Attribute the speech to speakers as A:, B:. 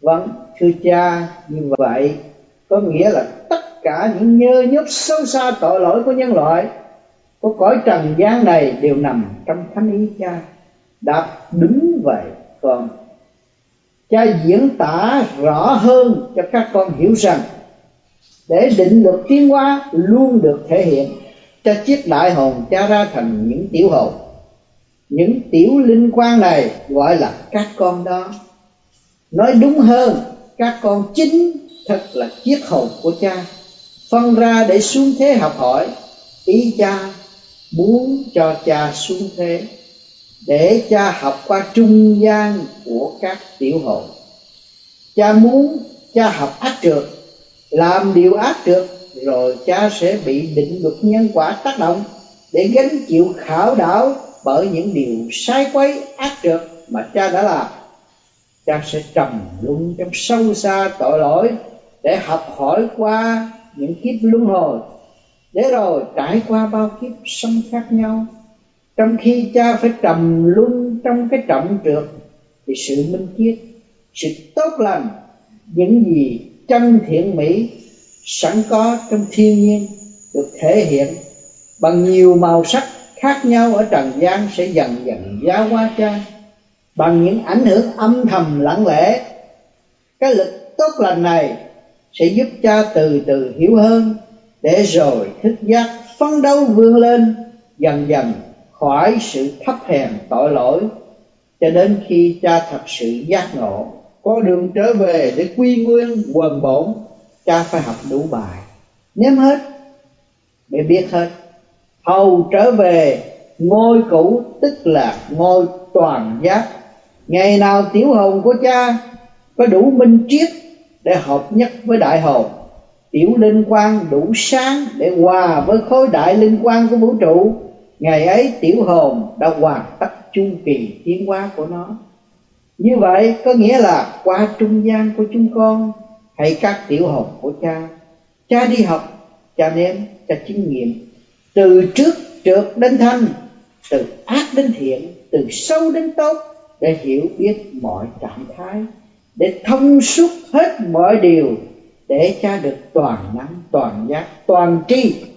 A: Vâng, thưa cha, như vậy có nghĩa là tất cả những nhơ nhớp xấu xa tội lỗi của nhân loại, của cõi trần gian này đều nằm trong thánh ý cha. Đáp đúng vậy con. Cha diễn tả rõ hơn cho các con hiểu rằng để định luật tiến hóa luôn được thể hiện, cha chiết đại hồn cha ra thành những tiểu hồn. Những tiểu linh quan này gọi là các con đó. Nói đúng hơn, các con chính thật là chiết hồn của cha, phân ra để xuống thế học hỏi. Ý cha muốn cho cha xuống thế để cha học qua trung gian của các tiểu hồn. Cha muốn cha học ác trượt, làm điều ác trượt, rồi cha sẽ bị định luật nhân quả tác động để gánh chịu khảo đảo bởi những điều sai quấy ác trượt mà cha đã làm. Cha sẽ trầm luân trong sâu xa tội lỗi để học hỏi qua những kiếp luân hồi, để rồi trải qua bao kiếp sống khác nhau. Trong khi cha phải trầm luân trong cái trọng trượt, thì sự minh triết, sự tốt lành, những gì chân thiện mỹ sẵn có trong thiên nhiên được thể hiện bằng nhiều màu sắc khác nhau ở trần gian sẽ dần dần giáo hóa cha bằng những ảnh hưởng âm thầm lặng lẽ. Cái lực tốt lành này sẽ giúp cha từ từ hiểu hơn, để rồi thức giác phấn đấu vươn lên dần dần khỏi sự thấp hèn tội lỗi, cho đến khi cha thật sự giác ngộ, có đường trở về để quy nguyên quần bổn. Cha phải học đủ bài, nếm hết để biết hết, hầu trở về ngôi cũ, tức là ngôi toàn giác. Ngày nào tiểu hồn của cha có đủ minh triết để hợp nhất với đại hồn, tiểu linh quang đủ sáng để hòa với khối đại linh quang của vũ trụ, ngày ấy tiểu hồn đã hoàn tất chu kỳ tiến hóa của nó. Như vậy có nghĩa là qua trung gian của chúng con hay các tiểu hồn của cha, cha đi học, cha nếm, cha chứng nghiệm, từ trước trượt đến thanh, từ ác đến thiện, từ sâu đến tốt, để hiểu biết mọi trạng thái, để thông suốt hết mọi điều, để cha được toàn năng, toàn giác, toàn tri,